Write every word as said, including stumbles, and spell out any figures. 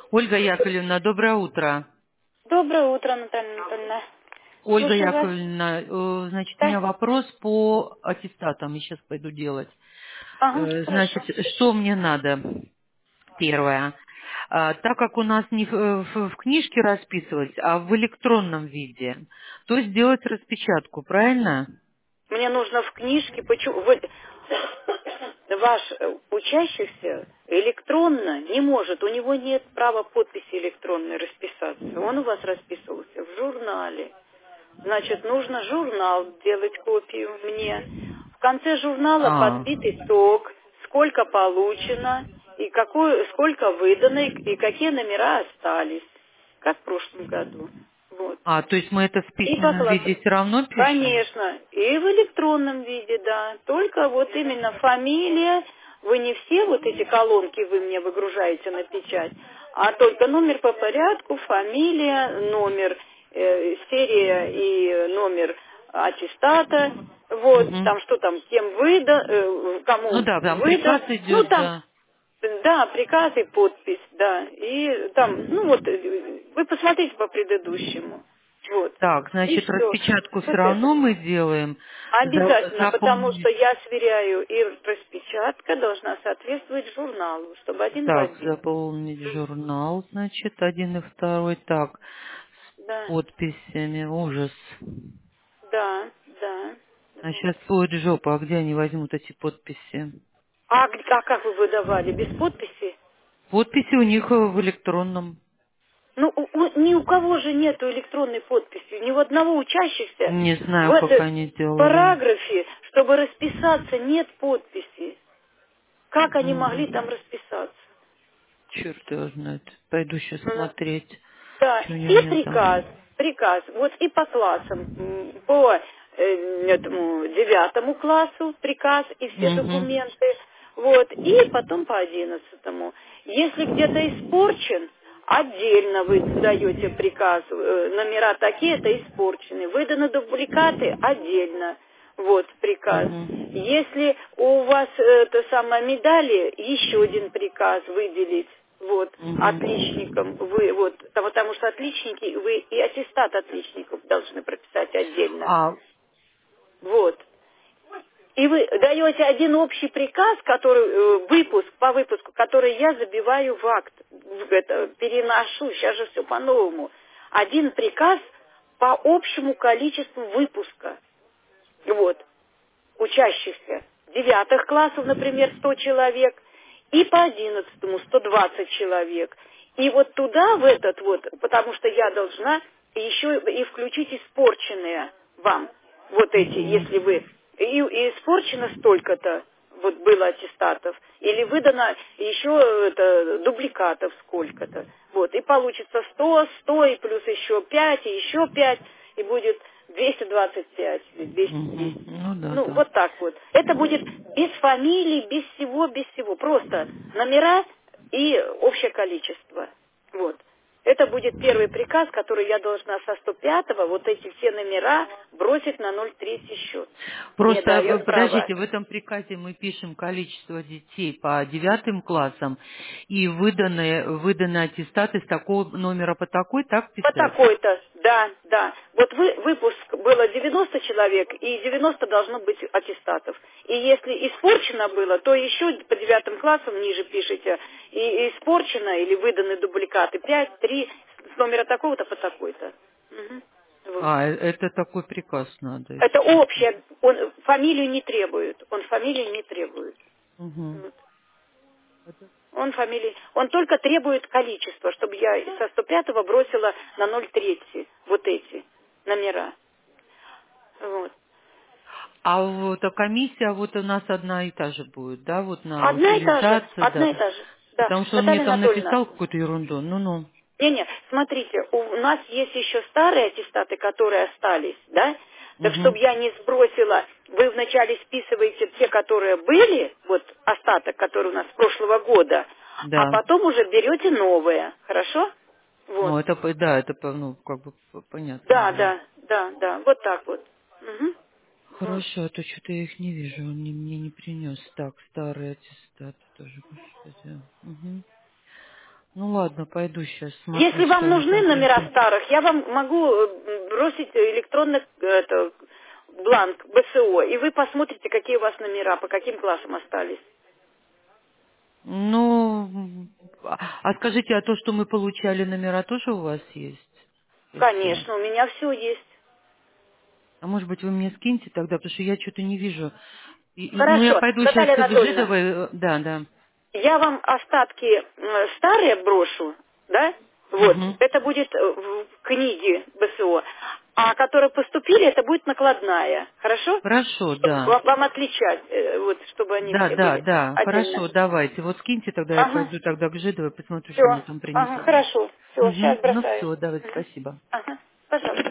Ольга Яковлевна, доброе утро. Доброе утро, Наталья Анатольевна. Ольга Слушаю вас. Яковлевна, э, значит, у Да. меня вопрос по аттестатам, я сейчас пойду делать. Ага, Э, Значит, хорошо. что мне надо? Первое. А, Так как у нас не в, э, в- в книжке расписывать, а в электронном виде, то сделать распечатку, правильно? Мне нужно в книжке, почему вы, ваш э, учащийся электронно не может, у него нет права подписи электронной расписаться. Он у вас расписывался в журнале. Значит, нужно журнал делать копию мне. В конце журнала А, подбит итог, сколько получено, и какое, сколько выдано, и и какие номера остались, как в прошлом году. Вот. а, то есть мы это в И по письменном классу. виде все равно пишем? Конечно. И в электронном виде, да. Только вот именно фамилия. Вы не все вот эти колонки вы мне выгружаете на печать, а только номер по порядку, фамилия, номер, э, серия и номер аттестата. Вот, Мгм. там что там, кем выда, э, Ну кому да, там приказ выдан. Ну, идет, там да. да, приказ и подпись, да. И там, ну вот, э, вы посмотрите по предыдущему. Вот. Так, И значит, все. распечатку все Вот равно это. мы делаем. За- Обязательно, потому что запомнить. я сверяю, и распечатка должна соответствовать журналу, чтобы один в Так, один. заполнить журнал, значит, один и второй. Так, с Да, подписями. Ужас. да, да. А Вот. сейчас будет жопа, а где они возьмут эти подписи? А, г- а как вы выдавали? Без подписи? Подписи у них э, в электронном. Ну, у- у- ни у кого же нету электронной подписи, ни у одного учащихся Не в знаю, как этом они делали. параграфе, чтобы расписаться, нет подписи. Как они могли там М, расписаться? Черт его знает. Пойду сейчас М. смотреть, Да, что у и меня приказ, там. приказ, вот и по классам, м, по э, этому девятому классу приказ и все Угу. документы, вот, и потом по одиннадцатому. Если где-то испорчен, отдельно вы даете приказ, э, номера такие-то испорчены, выданы дубликаты отдельно, вот приказ. Угу. Если у вас э, это самое медали, еще один приказ выделить. Вот, отличникам Угу. вы, вот, да, потому что отличники, вы и аттестат отличников должны прописать отдельно. А, Вот. И вы даете один общий приказ, который, э, выпуск, по выпуску, который я забиваю в акт, в это, переношу, сейчас же все по-новому. Один приказ по общему количеству выпуска. Вот учащихся девятых классов, например, сто человек, и по одиннадцатому сто двадцать человек. И вот туда, в этот вот, потому что я должна еще и включить испорченные вам, вот эти, если угу. вы, и, и испорчено столько-то, вот было аттестатов, или выдано еще это, дубликатов сколько-то. Вот, и получится сто, сто и плюс еще пять, и еще пять, и будет двести двадцать пять или двести Угу. десять. Ну да, Ну, да. вот так вот. Это будет без фамилий, без всего, без всего. Просто номера и общее количество. Вот. Это будет первый приказ, который я должна со сто пятого вот эти все номера бросить на ноль третий счет. Мне Просто, э, дает право. подождите, в этом приказе мы пишем количество детей по девятым классам и выданные, выданные аттестаты с такого номера по такой, так По писать? такой-то, да, да. Вот вы, выпуск было девяносто человек, и девяносто должно быть аттестатов. И если испорчено было, то еще по девятым классам ниже пишите, и испорчено или выданы дубликаты пять, три, с номера такого-то по такой-то. Мгм. Вот. А, э, это такой приказ надо, Это если что. общее, он фамилию не требует, он фамилию не требует. Угу. Вот. Он фамилии, он только требует количество, чтобы я со сто пятого бросила на ноль три вот эти номера. Вот. А вот а комиссия вот у нас одна и та же будет, да, вот на Одна и та же, утилизацию, одна и да. та же. Да, Потому что он мне Наталья там Анатольевна, написал какую-то ерунду. Ну-ну. не-не, смотрите, у нас есть еще старые аттестаты, которые остались, да? Так Угу. чтобы я не сбросила, вы вначале списываете те, которые были, вот остаток, который у нас с прошлого года, а Да. потом уже берете новые, хорошо? Вот. Ну, это, по- да, это, по- ну, как бы п- понятно, Да, да. да, да, да, вот так вот. Мгм. Вот. Хорошо, а то что-то я их не вижу, он мне, мне не принес. Так, старые аттестаты тоже, господи. Мгм. Ну ладно, пойду сейчас смотрю, Если что вам они нужны там номера прислали. старых, я вам могу э, бросить электронный это, бланк БСО, и вы посмотрите, какие у вас номера, по каким классам остались. Ну, а а скажите, а то, что мы получали номера, тоже у вас есть? Эти? Конечно, у меня все есть. А может быть, вы мне скиньте тогда, потому что я что-то не вижу. И- и- ну, я Хорошо, пойду сейчас Наталья к Анатольевна, Гжидовой. э, Да, да. я вам остатки э, старые брошу, да? Вот, Угу. это будет э, в книге БСО. А которые поступили, это будет накладная. Хорошо? Хорошо, Чтобы да. ва- вам отличать, э, вот, чтобы они Да, все да, были да. отдельно. Хорошо, давайте. Вот скиньте, тогда я Ага, пойду тогда к Жидовой, посмотрю, все. что мне там Ага, принесли. хорошо. Все, Угу. сейчас Ну бросаю. все, давайте, Мгм. спасибо. Ага, пожалуйста.